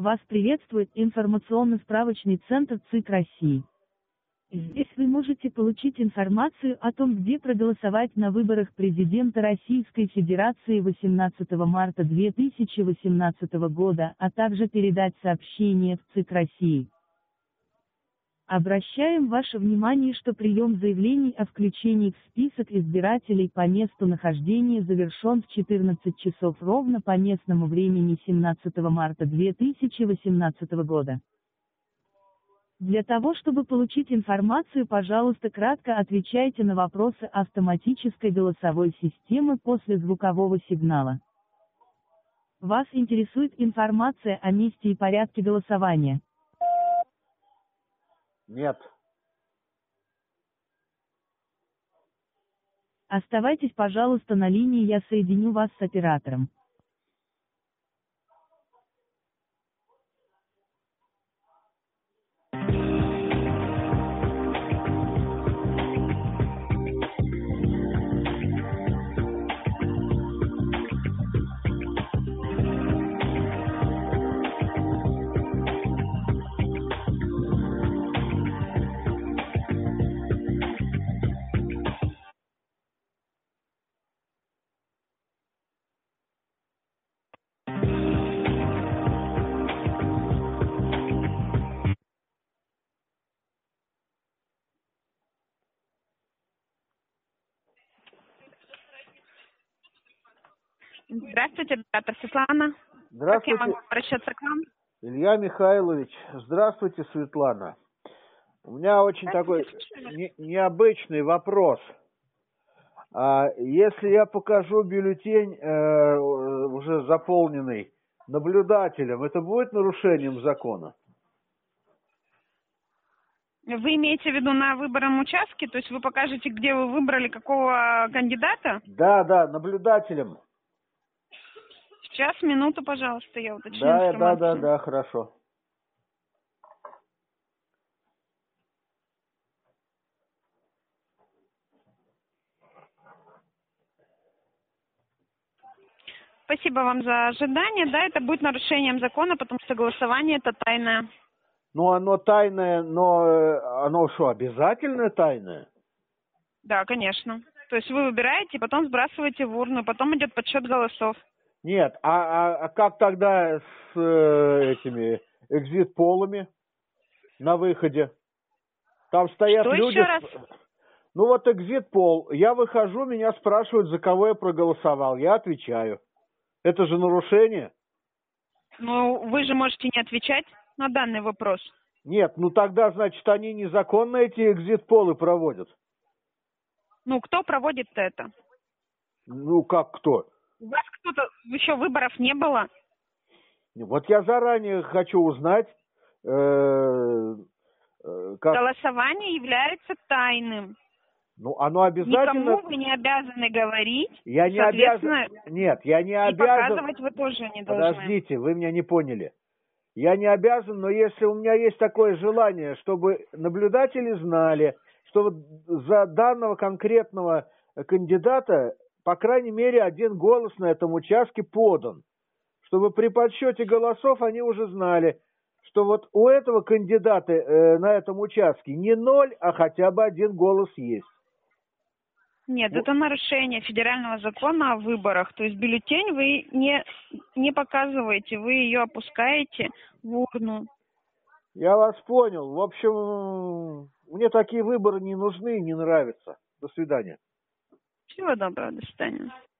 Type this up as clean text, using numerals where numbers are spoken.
Вас приветствует информационно-справочный центр ЦИК России. Здесь вы можете получить информацию о том, где проголосовать на выборах президента Российской Федерации 18 марта 2018 года, а также передать сообщение в ЦИК России. Обращаем ваше внимание, что прием заявлений о включении в список избирателей по месту нахождения завершен в 14 часов ровно по местному времени 17 марта 2018 года. Для того, чтобы получить информацию, пожалуйста, кратко отвечайте на вопросы автоматической голосовой системы после звукового сигнала. Вас интересует информация о месте и порядке голосования? Нет. Оставайтесь, пожалуйста, на линии, я соединю вас с оператором. Здравствуйте, доктор Светлана. Здравствуйте, Как я могу обращаться к вам? Илья Михайлович. Здравствуйте, Светлана. У меня очень такой необычный вопрос. Если я покажу бюллетень уже заполненный наблюдателем, это будет нарушением закона? Вы имеете в виду на выборном участке? То есть вы покажете, где вы выбрали какого кандидата? Да, наблюдателем. Сейчас, минуту, пожалуйста, я уточню информацию. Да, хорошо. Спасибо вам за ожидание. Да, это будет нарушением закона, потому что голосование это тайное. Ну, оно тайное, но оно что, обязательно тайное? Да, конечно. То есть вы выбираете, потом сбрасываете в урну, потом идет подсчет голосов. Нет, а как тогда с этими экзит-полами на выходе? Там стоят Что люди... еще раз? Ну вот экзит-пол, я выхожу, меня спрашивают, за кого я проголосовал, я отвечаю. Это же нарушение? Ну, вы же можете не отвечать на данный вопрос. Нет, ну тогда, значит, они незаконно эти экзит-полы проводят. Ну, кто проводит это? Ну, как кто? У вас кто-то, еще выборов не было? Вот я заранее хочу узнать, как... Голосование является тайным. Ну, оно обязательно... Никому вы не обязаны говорить. Я не обязан... Нет, я не обязан... показывать вы тоже не должны. Подождите, вы меня не поняли. Я не обязан, но если у меня есть такое желание, чтобы наблюдатели знали, что вот за данного конкретного кандидата, по крайней мере, один голос на этом участке подан. Чтобы при подсчете голосов они уже знали, что вот у этого кандидата на этом участке не 0, а хотя бы один голос есть. Нет, это нарушение федерального закона о выборах. То есть бюллетень вы не показываете, вы ее опускаете в урну. Я вас понял. В общем, мне такие выборы не нужны и не нравятся. До свидания. Всего доброго, до свидания.